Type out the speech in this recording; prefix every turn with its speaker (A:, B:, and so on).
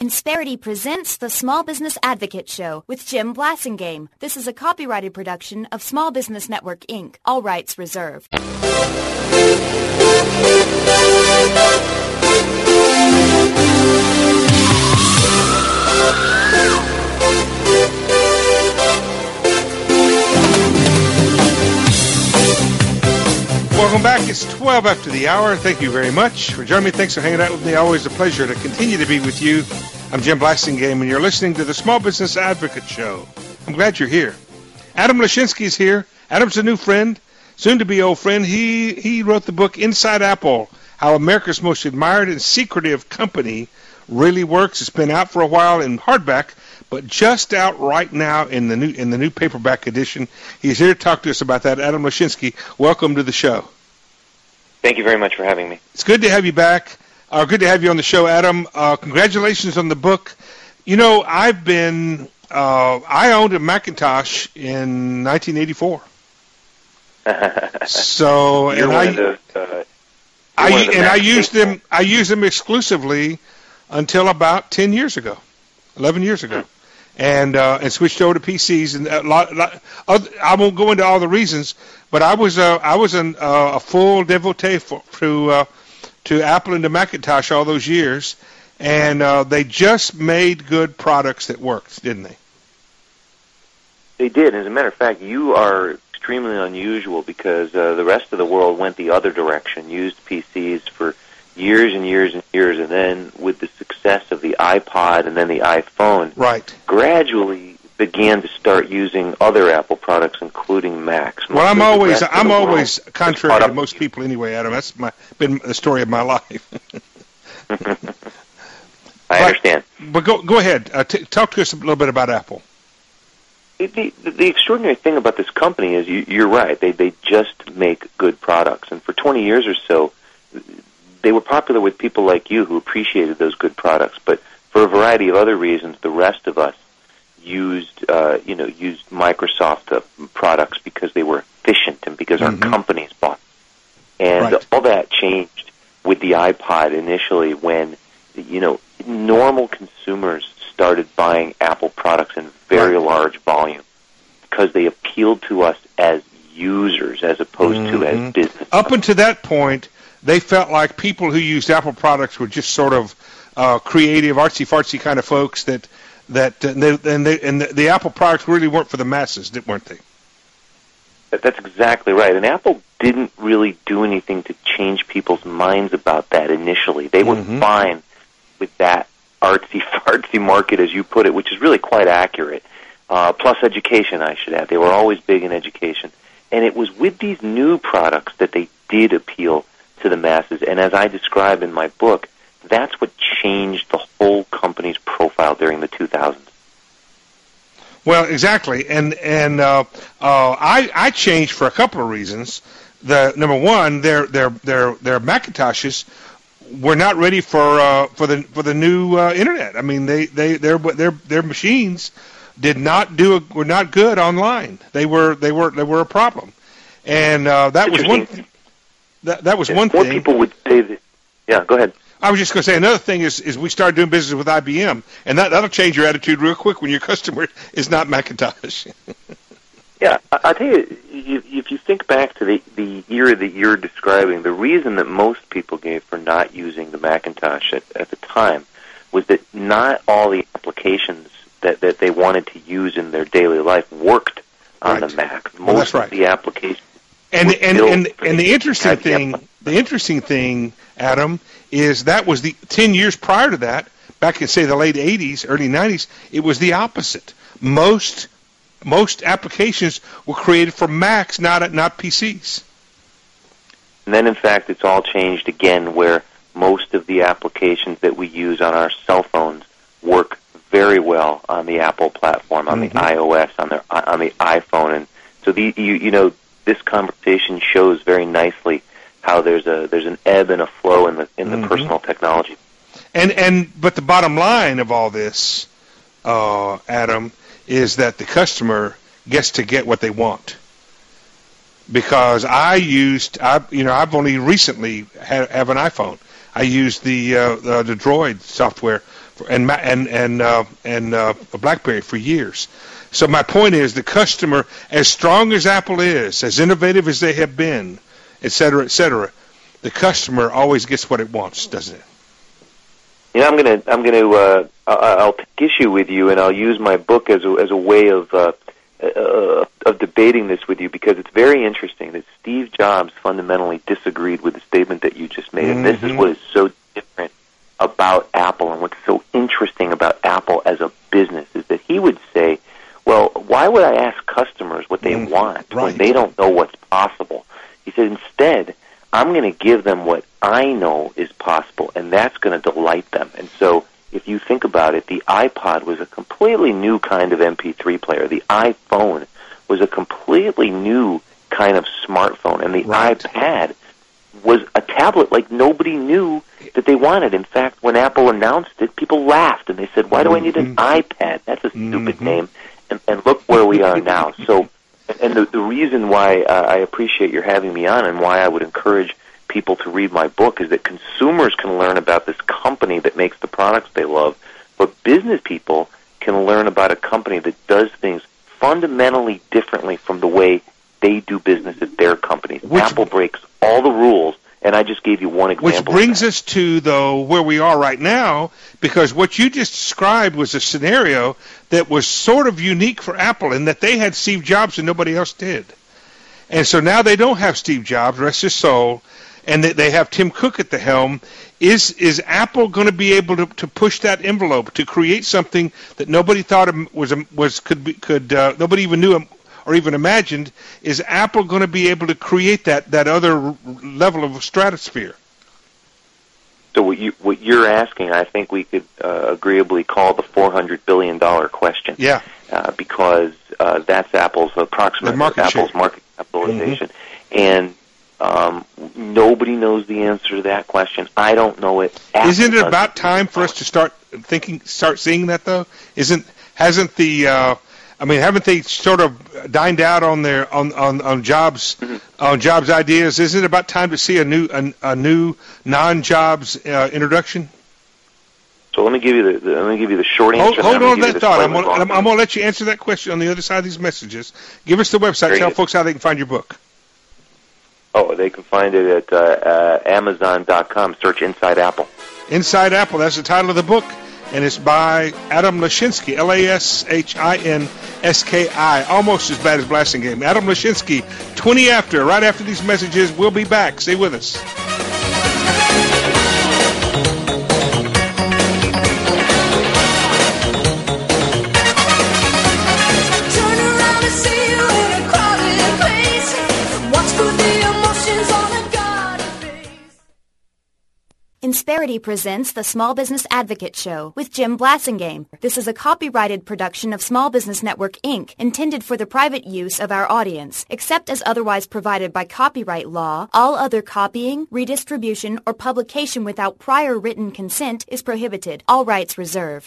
A: Insperity presents the Small Business Advocate Show with Jim Blasingame. This is a copyrighted production of Small Business Network, Inc. All rights reserved.
B: Welcome back. It's 12 after the hour. Thank you very much for joining me. Thanks for hanging out with me. Always a pleasure to continue to be with you. I'm Jim Blasingame, and you're listening to the Small Business Advocate Show. I'm glad you're here. Adam Lashinsky's here. Adam's a new friend, soon-to-be old friend. He wrote the book Inside Apple, How America's Most Admired and Secretive Company Really Works. It's been out for a while in hardback, but just out right now in the new paperback edition. He's here to talk to us about that. Adam Lashinsky, welcome to the show.
C: Thank you very much for having me.
B: It's good to have you back. Good to have you on the show, Adam. Congratulations on the book. You know, I owned a Macintosh in 1984. So, I used them exclusively until about 10 years ago, 11 years ago, and switched over to PCs. And I won't go into all the reasons, but I was a full devotee to Apple and to Macintosh all those years, and they just made good products that worked, didn't they?
C: They did. As a matter of fact, you are extremely unusual because the rest of the world went the other direction, used PCs for years and years and years, and then with the success of the iPod and then the iPhone,
B: right,
C: gradually began to start using other Apple products, including Macs.
B: Well, I'm always contrary to most people anyway, Adam. That's been the story of my life.
C: I understand.
B: But go ahead. Talk to us a little bit about Apple.
C: The extraordinary thing about this company is you're right. They just make good products, and for 20 years or so, they were popular with people like you who appreciated those good products. But for a variety of other reasons, the rest of us used Microsoft products because they were efficient and because our companies bought them. And all that changed with the iPod initially when, normal consumers started buying Apple products in very large volume because they appealed to us as users as opposed to as business.
B: Up until that point, they felt like people who used Apple products were just sort of creative, artsy-fartsy kind of folks that the Apple products really weren't for the masses, weren't they?
C: That's exactly right. And Apple didn't really do anything to change people's minds about that initially. They were fine with that artsy-fartsy market, as you put it, which is really quite accurate. Plus education, I should add. They were always big in education. And it was with these new products that they did appeal to the masses. And as I describe in my book, that's what changed the whole company's profile during the 2000s.
B: Well, exactly, and I changed for a couple of reasons. Number one, their Macintoshes were not ready for the new internet. I mean, their machines were not good online. They were a problem, and that was one. That was one thing.
C: More people would say that. Yeah, go ahead.
B: I was just going to say another thing is we started doing business with IBM, and that'll change your attitude real quick when your customer is not Macintosh.
C: Yeah, I'll tell you, if you think back to the era that you're describing, the reason that most people gave for not using the Macintosh at the time was that not all the applications that they wanted to use in their daily life worked on the Mac. Most of the applications.
B: And the interesting thing, Adam, is that was the 10 years prior to that, back in say the late 80s, early 90s, it was the opposite. Most applications were created for Macs, not PCs.
C: And then in fact it's all changed again where most of the applications that we use on our cell phones work very well on the Apple platform, on the iOS, on the iPhone, and so this conversation shows very nicely how there's an ebb and a flow in the personal technology.
B: But the bottom line of all this, Adam, is that the customer gets to get what they want. Because I've only recently have an iPhone. I used the Droid software and BlackBerry for years. So my point is, the customer, as strong as Apple is, as innovative as they have been, et cetera, the customer always gets what it wants, doesn't it?
C: You know, I'll take issue with you, and I'll use my book as a way of debating this with you, because it's very interesting that Steve Jobs fundamentally disagreed with the statement that you just made, and this is what is so different about Apple, and what's so interesting about Apple as a business is that he would say, well, why would I ask customers what they want when they don't know what's possible? He said, instead, I'm going to give them what I know is possible, and that's going to delight them. And so if you think about it, the iPod was a completely new kind of MP3 player. The iPhone was a completely new kind of smartphone, and the iPad was a tablet like nobody knew that they wanted. In fact, when Apple announced it, people laughed, and they said, why do I need an iPad? That's a stupid name. And look where we are now. So, and the reason why I appreciate your having me on, and why I would encourage people to read my book, is that consumers can learn about this company that makes the products they love, but business people can learn about a company that does things fundamentally differently from the way they do business at their companies. Apple breaks all the rules, and I just gave you one example. Which
B: brings us to, though, where we are right now, because what you just described was a scenario that was sort of unique for Apple, in that they had Steve Jobs and nobody else did. And so now they don't have Steve Jobs, rest his soul, and they have Tim Cook at the helm. Is Apple going to be able to push that envelope to create something that nobody thought nobody even knew or even imagined? Is Apple going to be able to create that other level of stratosphere?
C: So what you're asking, I think we could agreeably call the $400 billion question.
B: Yeah.
C: Because that's Apple's approximate market capitalization, and nobody knows the answer to that question. I don't know it.
B: Isn't it about time for us to start seeing that, though? Haven't they sort of dined out on their on Jobs on Jobs ideas? Isn't it about time to see a new non-Jobs introduction?
C: So let me give you the short answer.
B: Hold on to that thought. I'm going to let you answer that question on the other side of these messages. Give us the website. Tell folks how they can find your book.
C: Oh, they can find it at Amazon.com. Search Inside Apple. Inside Apple.
B: That's the title of the book, and it's by Adam Lashinsky. Lashinski. Almost as bad as Blasting Game. Adam Lashinsky. 20 after. Right after these messages, we'll be back. Stay with us.
A: Insperity presents the Small Business Advocate Show with Jim Blasingame. This is a copyrighted production of Small Business Network, Inc., intended for the private use of our audience. Except as otherwise provided by copyright law, all other copying, redistribution, or publication without prior written consent is prohibited. All rights reserved.